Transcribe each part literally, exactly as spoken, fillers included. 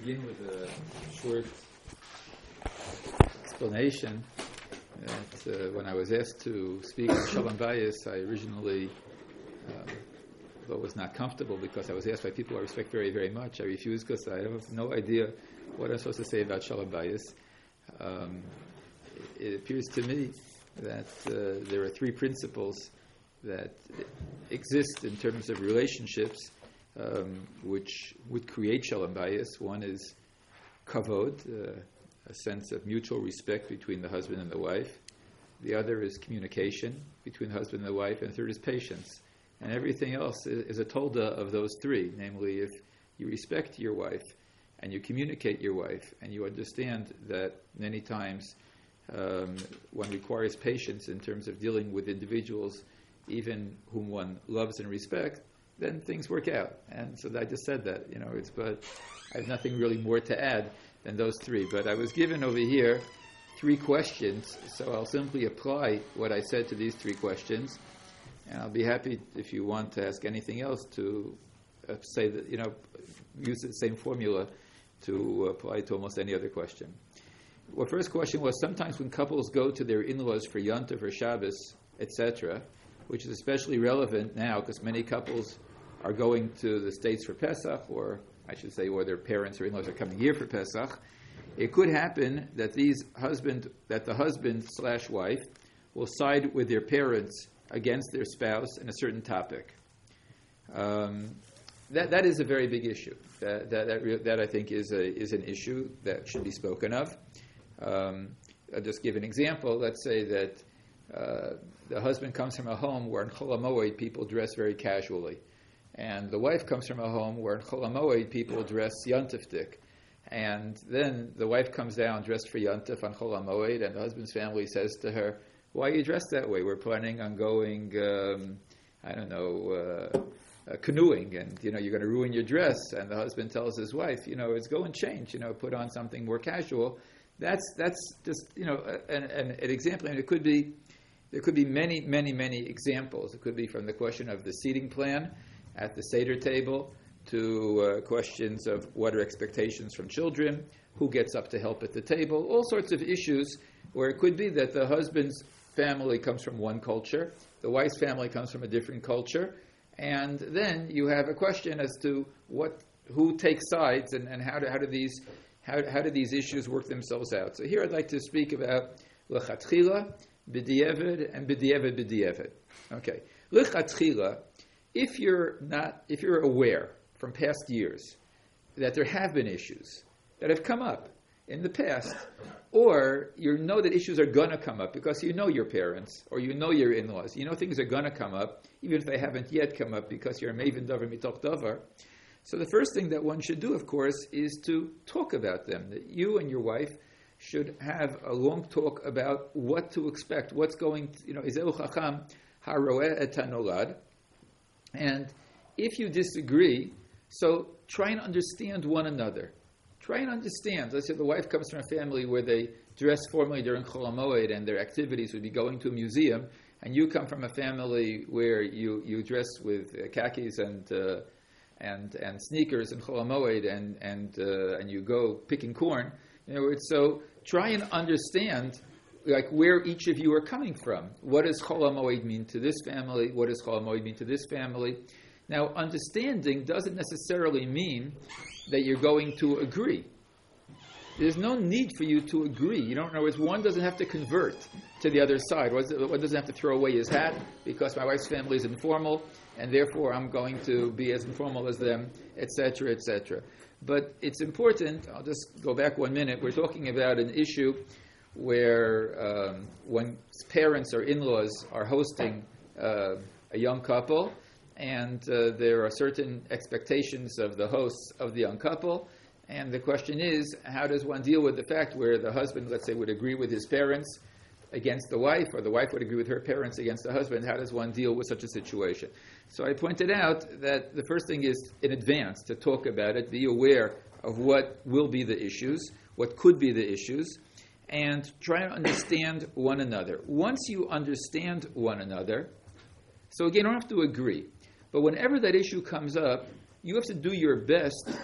begin with a short explanation that uh, when I was asked to speak on Shalom Bayis, I originally, uh, though was not comfortable because I was asked by people I respect very, very much, I refused because I have no idea what I'm supposed to say about Shalom Bayis. Um, it, it appears to me that uh, there are three principles that exist in terms of relationships um, which would create Shalom Bayis. One is kavod, uh, a sense of mutual respect between the husband and the wife. The other is communication between the husband and the wife. And the third is patience. And everything else is, is a tolda of those three. Namely, if you respect your wife and you communicate your wife and you understand that many times um, one requires patience in terms of dealing with individuals even whom one loves and respects, then things work out. And so I just said that, you know, it's, but I have nothing really more to add than those three. But I was given over here three questions, so I'll simply apply what I said to these three questions. And I'll be happy if you want to ask anything else to uh, say that, you know, use the same formula to apply to almost any other question. Well, first question was, sometimes when couples go to their in-laws for Yontif or Shabbos, et cetera, which is especially relevant now because many couples are going to the States for Pesach, or I should say, or their parents or in-laws are coming here for Pesach. It could happen that these husband, that the husband slash wife will side with their parents against their spouse in a certain topic. Um, that that is a very big issue. That that that, re- that I think is a is an issue that should be spoken of. Um, I'll just give an example. Let's say that uh, the husband comes from a home where in Chol HaMoed people dress very casually, and the wife comes from a home where in Chol HaMoed people dress yontifdik. And then the wife comes down dressed for Yontif on Chol HaMoed, and the husband's family says to her, "Why are you dressed that way? We're planning on going, um, I don't know, uh, uh, canoeing, and you know you're going to ruin your dress." And the husband tells his wife, "You know, it's go and change. You know, put on something more casual." That's that's just you know an, an, an example, and it could be there could be many many many examples. It could be from the question of the seating plan at the Seder table, to uh, questions of what are expectations from children, who gets up to help at the table, all sorts of issues where it could be that the husband's family comes from one culture, the wife's family comes from a different culture, and then you have a question as to what, who takes sides and, and how do how do these how how do these issues work themselves out. So here I'd like to speak about lechatchila, b'diavad, and b'diavad b'diavad. Okay, lechatchila. If you're not, if you're aware from past years that there have been issues that have come up in the past, or you know that issues are going to come up because you know your parents or you know your in-laws, you know things are going to come up, even if they haven't yet come up because you're maven davar mitoch davar. So the first thing that one should do, of course, is to talk about them, that you and your wife should have a long talk about what to expect, what's going to, you know, izeu chacham haroeh et hanolad. And if you disagree, so try and understand one another. Try and understand. Let's say the wife comes from a family where they dress formally during Chol HaMoed and their activities would be going to a museum, and you come from a family where you, you dress with uh, khakis and uh, and and sneakers and Chol HaMoed and and uh, and you go picking corn. You know, it's, so try and understand like where each of you are coming from. What does Chol HaMoed mean to this family? What does Chol HaMoed mean to this family? Now, understanding doesn't necessarily mean that you're going to agree. There's no need for you to agree. You don't know, it's one doesn't have to convert to the other side. One doesn't have to throw away his hat because my wife's family is informal, and therefore I'm going to be as informal as them, et cetera, et cetera. But it's important, I'll just go back one minute, we're talking about an issue where um, when parents or in-laws are hosting uh, a young couple, and uh, there are certain expectations of the hosts of the young couple, and the question is, how does one deal with the fact where the husband, let's say, would agree with his parents against the wife, or the wife would agree with her parents against the husband? How does one deal with such a situation? So I pointed out that the first thing is, in advance, to talk about it, be aware of what will be the issues, what could be the issues, and try to understand one another. Once you understand one another, so again, you don't have to agree, but whenever that issue comes up, you have to do your best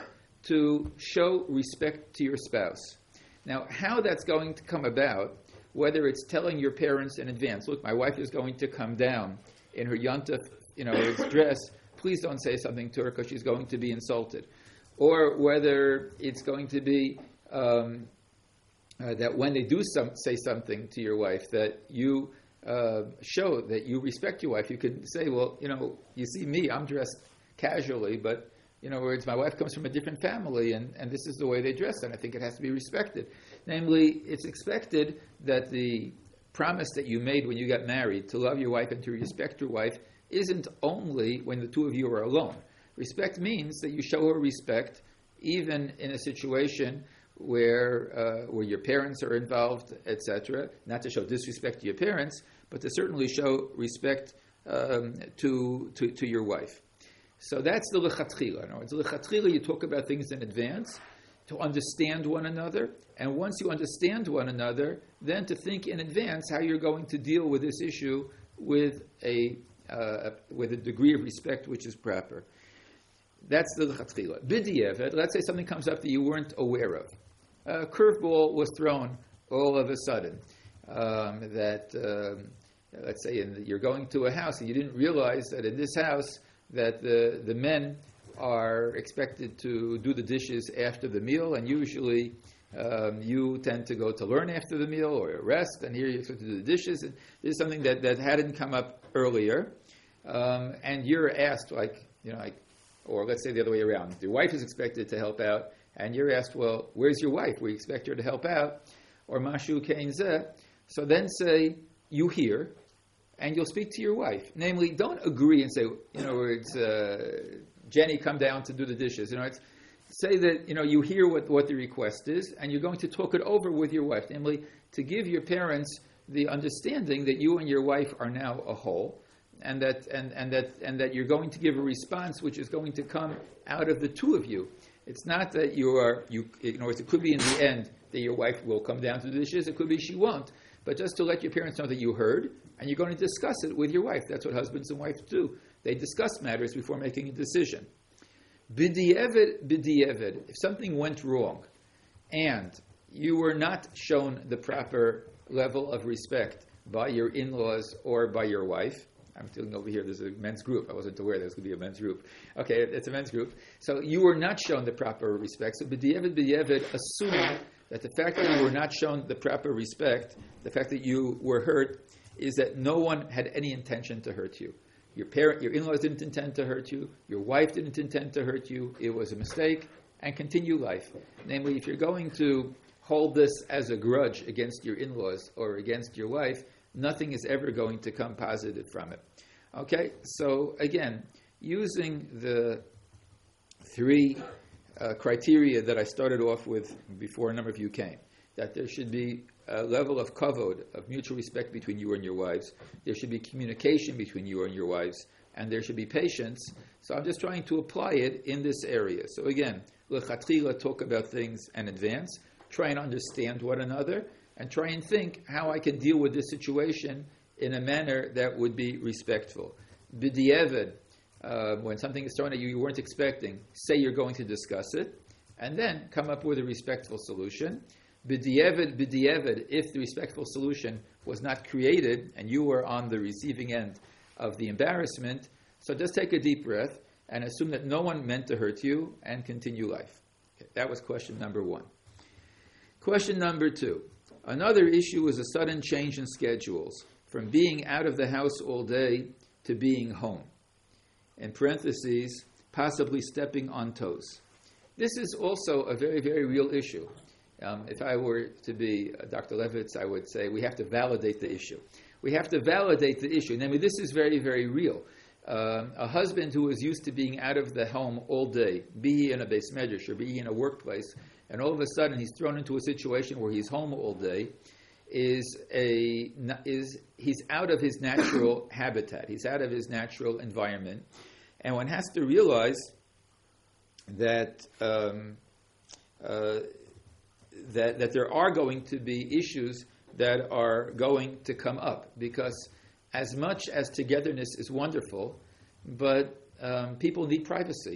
to show respect to your spouse. Now, how that's going to come about, whether it's telling your parents in advance, look, my wife is going to come down in her yontif, you know, dress, please don't say something to her because she's going to be insulted. Or whether it's going to be um, uh, that when they do some, say something to your wife, that you uh, show that you respect your wife. You could say, well, you know, you see me, I'm dressed casually, but, you know, words, my wife comes from a different family, and, and this is the way they dress, and I think it has to be respected. Namely, it's expected that the promise that you made when you got married to love your wife and to respect your wife isn't only when the two of you are alone. Respect means that you show her respect even in a situation where uh, where your parents are involved, et cetera. Not to show disrespect to your parents, but to certainly show respect um, to, to to your wife. So that's the lechatchila. In other words, lechatchila, you talk about things in advance to understand one another, and once you understand one another, then to think in advance how you're going to deal with this issue with a uh, with a degree of respect which is proper. That's the lechatchila. B'diavad, let's say something comes up that you weren't aware of. A curveball was thrown all of a sudden. Um, that um, let's say in the, you're going to a house and you didn't realize that in this house that the the men are expected to do the dishes after the meal, and usually um, you tend to go to learn after the meal or rest, and here you're expected to do the dishes. And this is something that, that hadn't come up earlier, um, and you're asked, like, you know, like, or let's say the other way around. Your wife is expected to help out, and you're asked, well, where's your wife? We expect her to help out, or mashu kein zeh. So then say, you hear, and you'll speak to your wife. Namely, don't agree and say, you know, it's uh, Jenny, come down to do the dishes. You know, it's say that, you know, you hear what, what the request is, and you're going to talk it over with your wife. Namely, to give your parents the understanding that you and your wife are now a whole, and that and, and that and that you're going to give a response which is going to come out of the two of you. It's not that you are you. In other words, it could be in the end that your wife will come down to the dishes. It could be she won't. But just to let your parents know that you heard, and you're going to discuss it with your wife. That's what husbands and wives do. They discuss matters before making a decision. B'diavad, b'diavad. If something went wrong, and you were not shown the proper level of respect by your in-laws or by your wife, I'm feeling over here, there's a men's group. I wasn't aware there was going to be a men's group. Okay, it's a men's group. So you were not shown the proper respect. So b'diavad, b'diavad, assume that the fact that you were not shown the proper respect, the fact that you were hurt, is that no one had any intention to hurt you. Your parent, your in-laws didn't intend to hurt you. Your wife didn't intend to hurt you. It was a mistake, and continue life. Namely, if you're going to hold this as a grudge against your in-laws or against your wife, nothing is ever going to come positive from it. Okay, so again, using the three uh, criteria that I started off with before a number of you came, that there should be a level of kavod, of mutual respect between you and your wives, there should be communication between you and your wives, and there should be patience. So I'm just trying to apply it in this area. So again, lechatchila, talk about things in advance, try and understand one another, and try and think how I can deal with this situation in a manner that would be respectful. B'diavad, uh, when something is thrown at you you weren't expecting, say you're going to discuss it, and then come up with a respectful solution. B'diavad, b'diavad, if the respectful solution was not created and you were on the receiving end of the embarrassment, so just take a deep breath and assume that no one meant to hurt you and continue life. Okay, that was question number one. Question number two. Another issue is a sudden change in schedules, from being out of the house all day to being home. In parentheses, possibly stepping on toes. This is also a very, very real issue. Um, if I were to be uh, Doctor Levitz, I would say we have to validate the issue. We have to validate the issue. I mean, this is very, very real. Um, a husband who is used to being out of the home all day, be he in a beis medrash or be he in a workplace, and all of a sudden he's thrown into a situation where he's home all day, is a is he's out of his natural habitat. He's out of his natural environment, and one has to realize that um, uh, that that there are going to be issues that are going to come up, because as much as togetherness is wonderful, but um, people need privacy.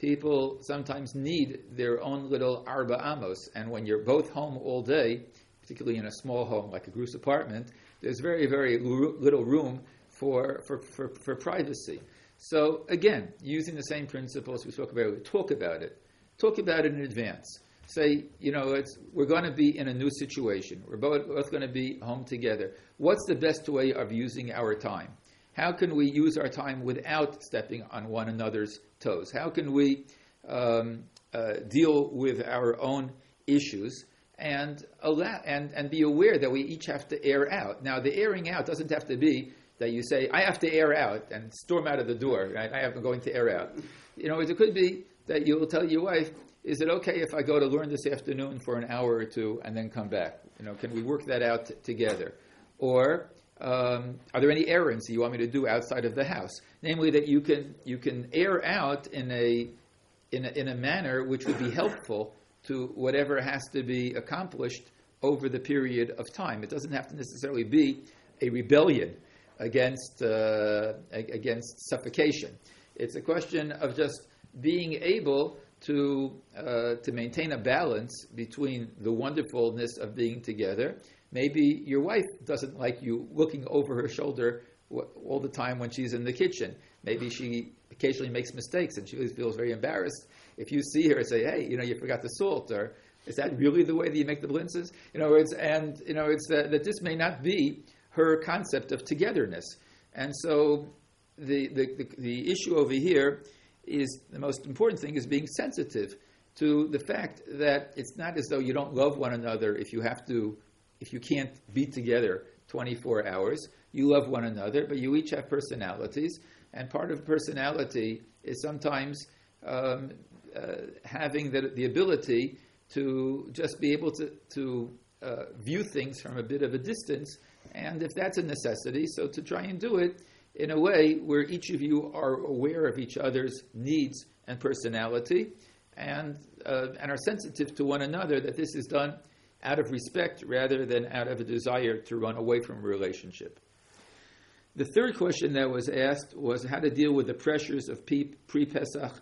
People sometimes need their own little arba amos, and when you're both home all day, particularly in a small home like a Gruss apartment, there's very, very l- little room for, for, for, for privacy. So again, using the same principles we spoke about, we talk about it. Talk about it in advance. Say, you know, it's, we're going to be in a new situation. We're both, both going to be home together. What's the best way of using our time? How can we use our time without stepping on one another's toes? How can we um, uh, deal with our own issues and allow and, and be aware that we each have to air out? Now, the airing out doesn't have to be that you say, I have to air out and storm out of the door. Right? I am going to air out. You know, it could be that you'll tell your wife, is it okay if I go to learn this afternoon for an hour or two and then come back? You know, can we work that out t- together? Or Um, are there any errands that you want me to do outside of the house? Namely, that you can you can air out in a in a, in a manner which would be helpful to whatever has to be accomplished over the period of time. It doesn't have to necessarily be a rebellion against uh, against suffocation. It's a question of just being able to uh, to maintain a balance between the wonderfulness of being together. Maybe your wife doesn't like you looking over her shoulder w- all the time when she's in the kitchen. Maybe she occasionally makes mistakes and she feels very embarrassed. If you see her and say, hey, you know, you forgot the salt, or is that really the way that you make the blintzes? You know, it's, and, you know, it's uh, that this may not be her concept of togetherness. And so the, the, the, the issue over here is, the most important thing is being sensitive to the fact that it's not as though you don't love one another if you have to if you can't be together twenty-four hours. You love one another, but you each have personalities, and part of personality is sometimes um, uh, having the, the ability to just be able to, to uh, view things from a bit of a distance, and if that's a necessity, so to try and do it in a way where each of you are aware of each other's needs and personality, and uh, and are sensitive to one another, that this is done out of respect rather than out of a desire to run away from a relationship. The third question that was asked was how to deal with the pressures of pre-Pesach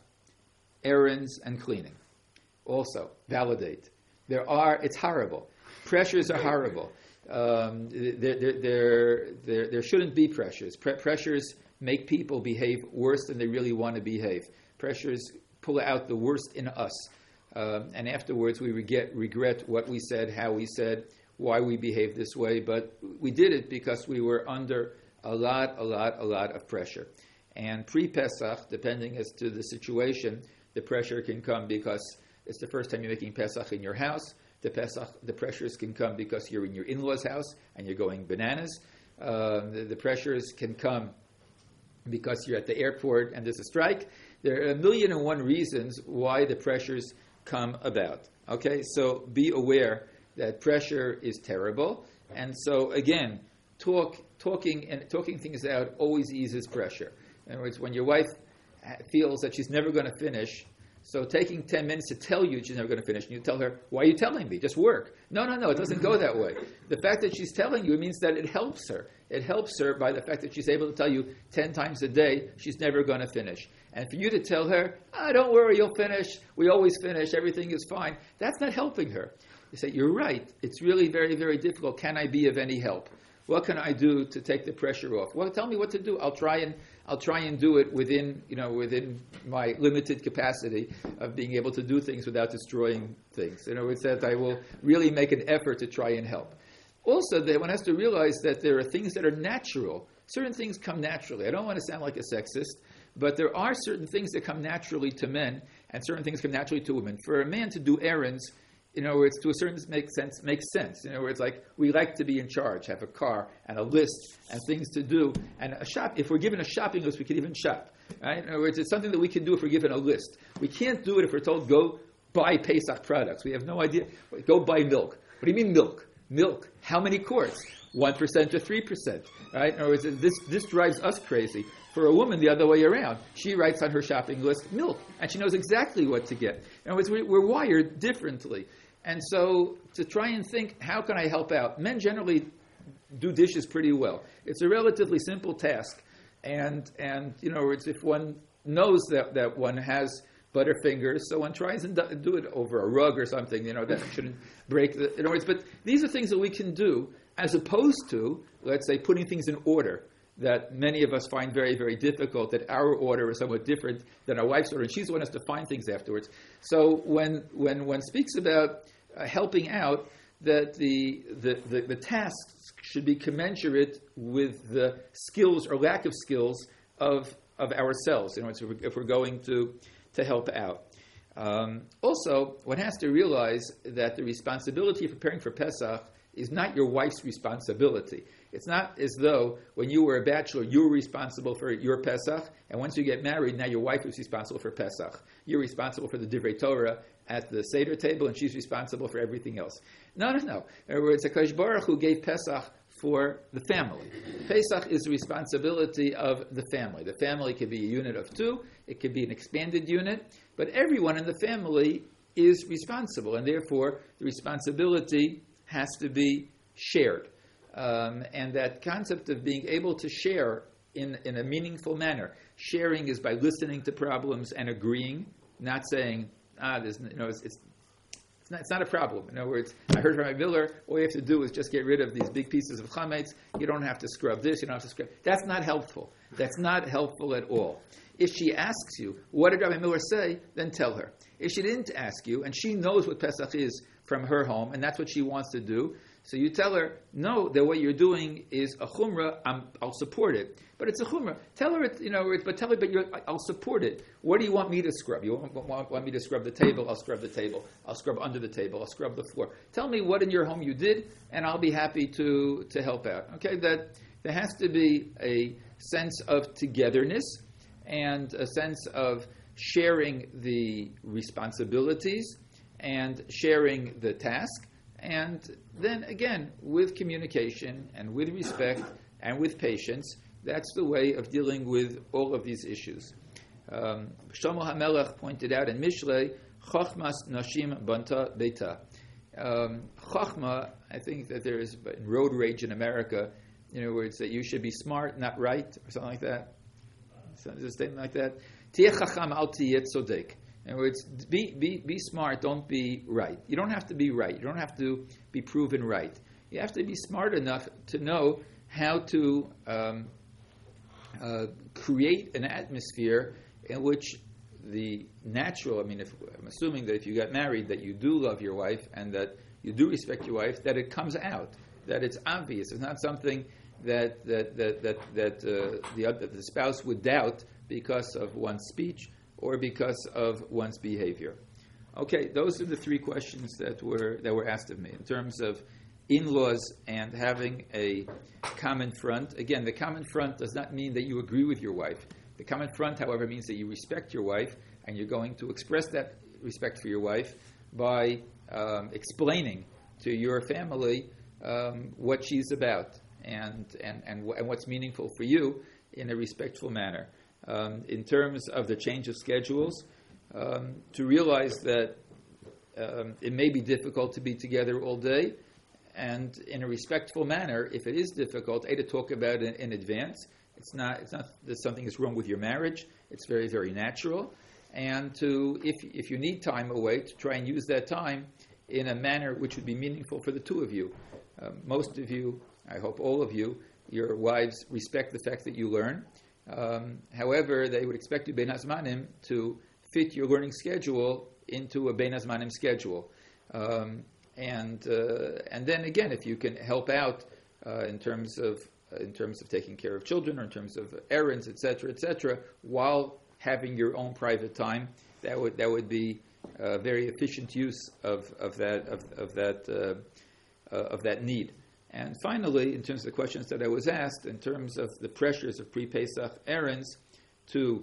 errands and cleaning. Also, validate. There are, it's horrible. Pressures are horrible. Um, there, there, there, there, there shouldn't be pressures. Pre- pressures make people behave worse than they really want to behave. Pressures pull out the worst in us. Um, and afterwards, we regret, regret what we said, how we said, why we behaved this way. But we did it because we were under a lot, a lot, a lot of pressure. And pre-Pesach, depending as to the situation, the pressure can come because it's the first time you're making Pesach in your house. The Pesach, the pressures can come because you're in your in-laws' house and you're going bananas. Um, the, the pressures can come because you're at the airport and there's a strike. There are a million and one reasons why the pressures come about. Okay, so be aware that pressure is terrible, and so again, talk, talking and talking things out always eases pressure. In other words, when your wife feels that she's never going to finish, so taking ten minutes to tell you she's never going to finish, and you tell her, why are you telling me? Just work. No, no, no, it doesn't go that way. The fact that she's telling you means that it helps her. It helps her by the fact that she's able to tell you ten times a day she's never going to finish. And for you to tell her, ah, don't worry, you'll finish. We always finish. Everything is fine. That's not helping her. You say, you're right. It's really very, very difficult. Can I be of any help? What can I do to take the pressure off? Well, tell me what to do. I'll try and I'll try and do it within, you know, within my limited capacity of being able to do things without destroying things. In other words, that I will really make an effort to try and help. Also, that one has to realize that there are things that are natural. Certain things come naturally. I don't want to sound like a sexist, but there are certain things that come naturally to men, and certain things come naturally to women. For a man to do errands, in other words, to a certain makes sense, makes sense. In other words, like, we like to be in charge, have a car and a list and things to do. And a shop, if we're given a shopping list, we can even shop. Right? In other words, it's something that we can do if we're given a list. We can't do it if we're told, go buy Pesach products. We have no idea. Go buy milk. What do you mean milk? Milk. How many quarts? one percent or three percent. Right? In other words, this, this drives us crazy. For a woman, the other way around. She writes on her shopping list milk, and she knows exactly what to get. In other words, we, we're wired differently. And so to try and think, how can I help out? Men generally do dishes pretty well. It's a relatively simple task. And, and you know, it's if one knows that, that one has Butterfingers. So one tries and do, do it over a rug or something. You know, that shouldn't break the. In other words, but these are things that we can do as opposed to, let's say, putting things in order that many of us find very, very difficult, that our order is somewhat different than our wife's order, and she's the one who has to find things afterwards. So when when one speaks about uh, helping out, that the, the, the, the tasks should be commensurate with the skills or lack of skills of of ourselves, you know, if we're, if we're going to, to help out. Um, also, one has to realize that the responsibility of preparing for Pesach is not your wife's responsibility. It's not as though when you were a bachelor, you were responsible for your Pesach, and once you get married, now your wife is responsible for Pesach. You're responsible for the Divrei Torah at the Seder table, and she's responsible for everything else. No, no, no. In other words, HaKadosh Baruch Hu gave Pesach for the family. Pesach is the responsibility of the family. The family could be a unit of two, it could be an expanded unit, but everyone in the family is responsible, and therefore the responsibility has to be shared. Um, and that concept of being able to share in, in a meaningful manner. Sharing is by listening to problems and agreeing, not saying, ah, there's, you know, it's, it's, it's, not, it's not a problem. In other words, I heard from my Miller, all you have to do is just get rid of these big pieces of chametz. You don't have to scrub this, you don't have to scrub. That's not helpful. That's not helpful at all. If she asks you, what did Rabbi Miller say, then tell her. If she didn't ask you, and she knows what Pesach is from her home, and that's what she wants to do, so you tell her, no, that what you're doing is a chumrah, I'm, I'll support it. But it's a chumrah. Tell her, it, you know, but tell her, but you're, I'll support it. What do you want me to scrub? You want, want, want me to scrub the table? I'll scrub the table. I'll scrub under the table. I'll scrub the floor. Tell me what in your home you did, and I'll be happy to, to help out. Okay, that there has to be a sense of togetherness and a sense of sharing the responsibilities and sharing the task. And then again, with communication and with respect and with patience, that's the way of dealing with all of these issues. Um, Shlomo HaMelech pointed out in Mishlei, Chochmas Nashim Banta Beita. Um, Chochma, I think that there is in road rage in America, in other words, that you should be smart, not right, or something like that. So there's a statement like that. Tieh chacham al tiyeh tzodek. In other words, be, be, be smart, don't be right. You don't have to be right. You don't have to be proven right. You have to be smart enough to know how to um, uh, create an atmosphere in which the natural, I mean, if, I'm assuming that if you got married, that you do love your wife and that you do respect your wife, that it comes out, that it's obvious. It's not something that that that that, that uh, the other, the spouse would doubt because of one's speech or because of one's behavior. Okay, those are the three questions that were that were asked of me in terms of in-laws and having a common front. Again, the common front does not mean that you agree with your wife. The common front, however, means that you respect your wife, and you're going to express that respect for your wife by um, explaining to your family um, what she's about and and and, w- and what's meaningful for you in a respectful manner. Um, in terms of the change of schedules, um, to realize that um, it may be difficult to be together all day, and in a respectful manner, if it is difficult, A, to talk about it in advance. It's not it's not that something is wrong with your marriage. It's very, very natural. And to, if if you need time away, to try and use that time in a manner which would be meaningful for the two of you. Uh, most of you, I hope all of you, your wives respect the fact that you learn. Um, however, they would expect you, Bein Hazmanim, to fit your learning schedule into a Bein Hazmanim schedule. Um, and uh, and then again, if you can help out uh, in terms of uh, in terms of taking care of children or in terms of errands, et cetera, et cetera, while having your own private time, that would that would be a very efficient use of, of that of, of that uh, uh, of that need. And finally, in terms of the questions that I was asked, in terms of the pressures of pre-Pesach errands, to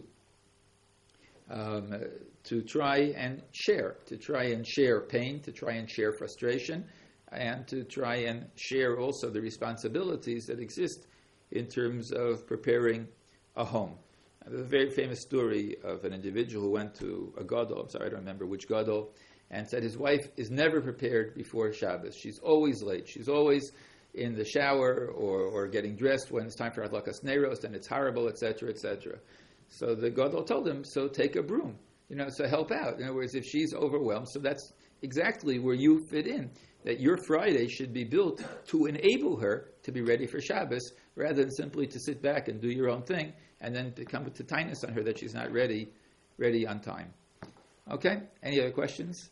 um, uh, to try and share, to try and share pain, to try and share frustration, and to try and share also the responsibilities that exist in terms of preparing a home. There's a very famous story of an individual who went to a gadol, I'm sorry, I don't remember which gadol, and said his wife is never prepared before Shabbos. She's always late. She's always in the shower or, or getting dressed when it's time for Adlakas Neiros, and it's horrible, et cetera, et cetera. So the gadol told him, so take a broom you know, so help out. In other words, if she's overwhelmed, so that's exactly where you fit in. That your Friday should be built to enable her to be ready for Shabbos, rather than simply to sit back and do your own thing, and then to come to tightness on her that she's not ready, ready on time. Okay. Any other questions?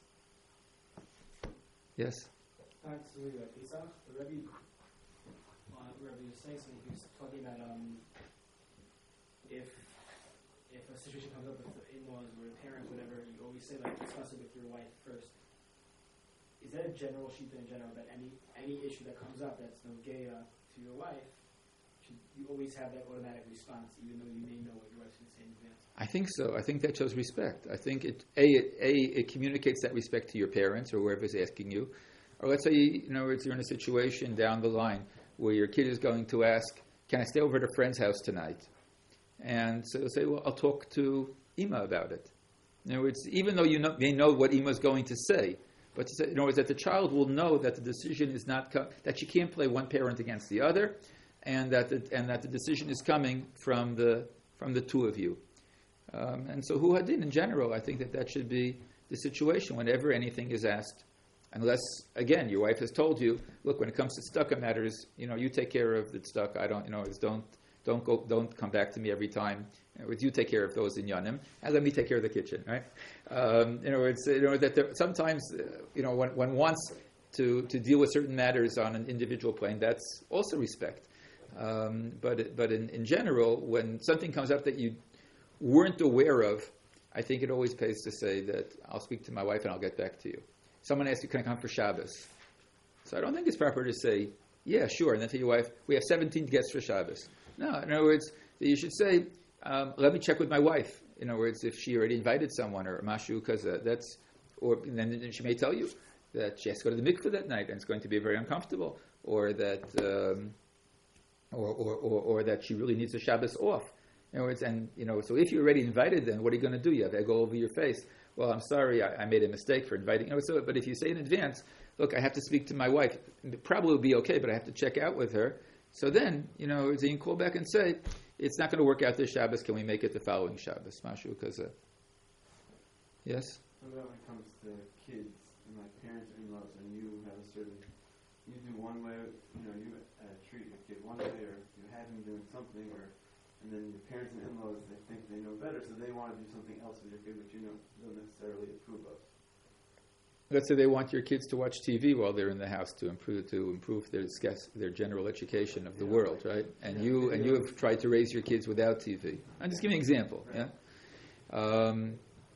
Yes. Back to uh, Pesach, the Rebbe, uh, Rebbe was saying something. He was talking about um, if if a situation comes up with the in-laws or a parent, whatever, you always say like discuss it with your wife first. Is that a general shita in general that any any issue that comes up that's no geya to your wife, should you always have that automatic response, even though you may know what your wife's going to say in advance? I think so. I think that shows respect. I think it a it, a it communicates that respect to your parents or whoever's asking you. Or let's say, you know, you're in a situation down the line where your kid is going to ask, "Can I stay over at a friend's house tonight?" And so they'll say, "Well, I'll talk to Ima about it." In other words, even though you know, may know what Ima's going to say, but to say, in other words, that the child will know that the decision is not co- that you can't play one parent against the other, and that the, and that the decision is coming from the from the two of you. Um, and so, hu hadin in general, I think that that should be the situation whenever anything is asked, unless again your wife has told you, look, when it comes to tzedakah matters, you know, you take care of the tzedakah. I don't, you know, it's don't don't go, don't come back to me every time. In other words, you take care of those in Yanim, and let me take care of the kitchen, right? Um, in other words, you know, that there, sometimes, uh, you know, one, one wants to, to deal with certain matters on an individual plane. That's also respect. Um, but but in, in general, when something comes up that you weren't aware of, I think it always pays to say that I'll speak to my wife and I'll get back to you. Someone asks you, can I come for Shabbos? So I don't think it's proper to say, yeah, sure, and then tell your wife, we have seventeen guests for Shabbos. No, in other words, you should say, um, let me check with my wife. In other words, if she already invited someone or mashu, because uh, that's, or then she may tell you that she has to go to the mikveh that night and it's going to be very uncomfortable, or that, um, or, or, or, or that she really needs a Shabbos off. In other words, and you know, so if you already invited them, what are you going to do? You have egg all over your face. Well, I'm sorry, I, I made a mistake for inviting. You know, so, but if you say in advance, look, I have to speak to my wife. It probably will be okay, but I have to check out with her. So then, you know, you can call back and say, it's not going to work out this Shabbos. Can we make it the following Shabbos? Mashu, because uh, yes. What about when it comes to kids and like parents or in-laws, and you have a certain, you do one way, you know, you uh, treat your kid one way, or you have him doing something, or and then your parents and in-laws, they think they know better, so they want to do something else with your kid, which you know don't necessarily approve of. Let's say they want your kids to watch T V while they're in the house to improve to improve their their general education of the yeah, world, like, right? And yeah, you and you have tried to raise your kids without T V. I'm just giving an example. Right. Yeah. Um,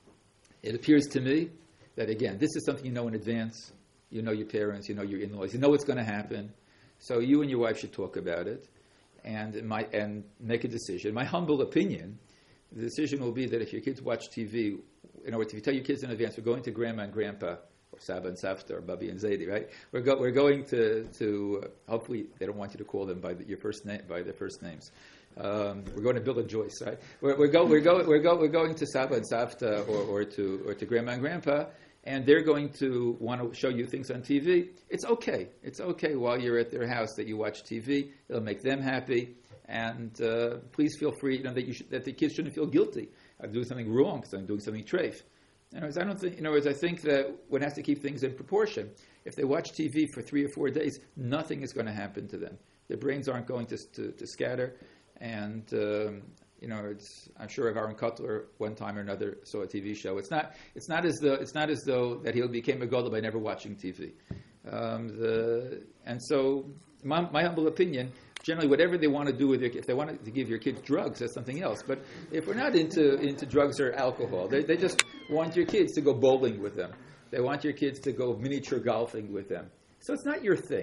it appears to me that again, this is something you know in advance. You know your parents, you know your in-laws, you know what's going to happen. So you and your wife should talk about it, and it might, and make a decision. My humble opinion, the decision will be that if your kids watch T V, in other words, if you tell your kids in advance, we're going to grandma and grandpa, or Saba and Savta, or Babi and Zaidi, right? We're, go, we're going to, to uh, hopefully they don't want you to call them by the, your first name, by their first names. Um, we're going to Bill and Joyce, right? We're, we're, go, we're, go, we're, go, we're going to Saba and Savta, or, or to or to grandma and grandpa, and they're going to want to show you things on T V. It's okay. It's okay while you're at their house that you watch T V. It'll make them happy, and uh, please feel free. You know that you should, that the kids shouldn't feel guilty of doing something wrong because I'm doing something treif. In other words, I don't think. In other words, I think that one has to keep things in proportion. If they watch T V for three or four days, nothing is going to happen to them. Their brains aren't going to to, to scatter, and um, you know, it's, I'm sure Aaron Cutler one time or another saw a T V show. It's not. It's not as though. It's not as though that he became a gadol by never watching T V. Um, the, and so, my, my humble opinion. Generally, whatever they want to do with your, if they want to give your kids drugs, that's something else. But if we're not into into drugs or alcohol, they they just want your kids to go bowling with them. They want your kids to go miniature golfing with them. So it's not your thing.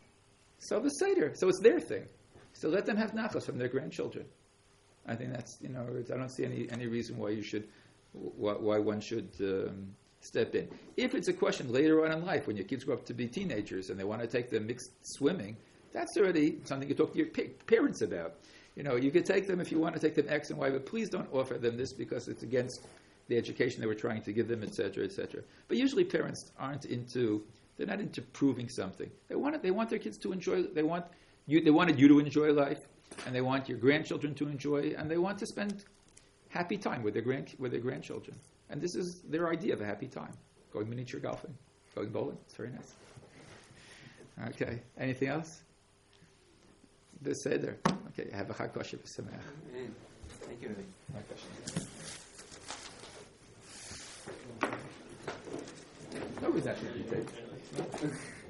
So the Seder, so it's their thing. So let them have nachas from their grandchildren. I think that's, you know, I don't see any, any reason why you should, why, why one should um, step in. If it's a question later on in life when your kids grow up to be teenagers and they want to take them mixed swimming, that's already something you talk to your pa- parents about. You know, you could take them if you want to take them X and Y, but please don't offer them this because it's against the education they were trying to give them, et cetera, et cetera. But usually parents aren't into, they're not into proving something. They want it, they want their kids to enjoy, they want you, they wanted you to enjoy life, and they want your grandchildren to enjoy, and they want to spend happy time with their grand, with their grandchildren. And this is their idea of a happy time. Going miniature golfing, going bowling. It's very nice. Okay. Anything else? Beseder. Okay. Have a Chag Kosher B'Sameach. Thank you, Rabbi. My question. Nobody's actually taking.